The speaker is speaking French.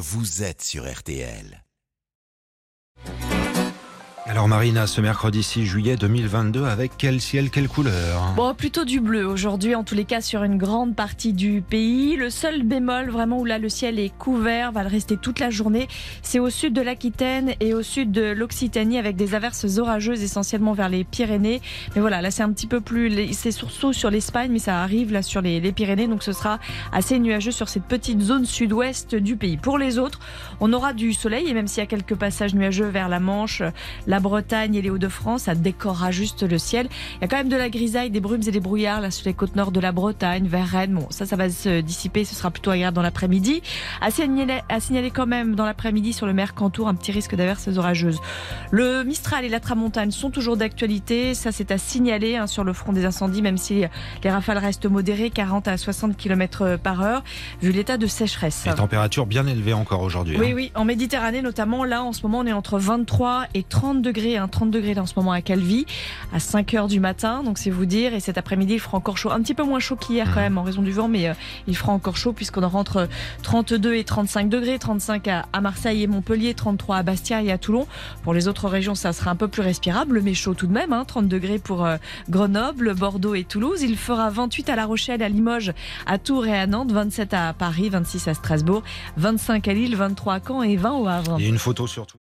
vous êtes sur RTL. Alors Marina, ce mercredi 6 juillet 2022, avec quel ciel, quelle couleur ? Bon, plutôt du bleu aujourd'hui, en tous les cas sur une grande partie du pays. Le seul bémol vraiment où là le ciel est couvert, va le rester toute la journée, c'est au sud de l'Aquitaine et au sud de l'Occitanie avec des averses orageuses essentiellement vers les Pyrénées. Mais voilà, là c'est un petit peu plus, c'est surtout sur l'Espagne, mais ça arrive là sur les Pyrénées, donc ce sera assez nuageux sur cette petite zone sud-ouest du pays. Pour les autres, on aura du soleil et même s'il y a quelques passages nuageux vers la Manche, la Bretagne et les Hauts-de-France, ça décorera juste le ciel. Il y a quand même de la grisaille, des brumes et des brouillards là sur les côtes nord de la Bretagne, vers Rennes. Bon, ça va se dissiper, ce sera plutôt agréable dans l'après-midi. À signaler quand même dans l'après-midi sur le Mercantour un petit risque d'averses orageuses. Le Mistral et la Tramontane sont toujours d'actualité. Ça, c'est à signaler sur le front des incendies, même si les rafales restent modérées, 40 à 60 km par heure, vu l'état de sécheresse. Les températures bien élevées encore aujourd'hui. Oui, en Méditerranée notamment, là en ce moment on est entre 23 et 30 degrés, 30 degrés là en ce moment à Calvi, à 5 heures du matin, donc c'est vous dire, et cet après-midi il fera encore chaud, un petit peu moins chaud qu'hier quand même en raison du vent, mais il fera encore chaud puisqu'on aura entre 32 et 35 degrés, 35 à Marseille et Montpellier, 33 à Bastia et à Toulon. Pour les autres régions ça sera un peu plus respirable, mais chaud tout de même, 30 degrés pour Grenoble, Bordeaux et Toulouse. Il fera 28 à La Rochelle, à Limoges, à Tours et à Nantes, 27 à Paris, 26 à Strasbourg, 25 à Lille, 23 à Caen et 20 au Havre. Et une photo surtout.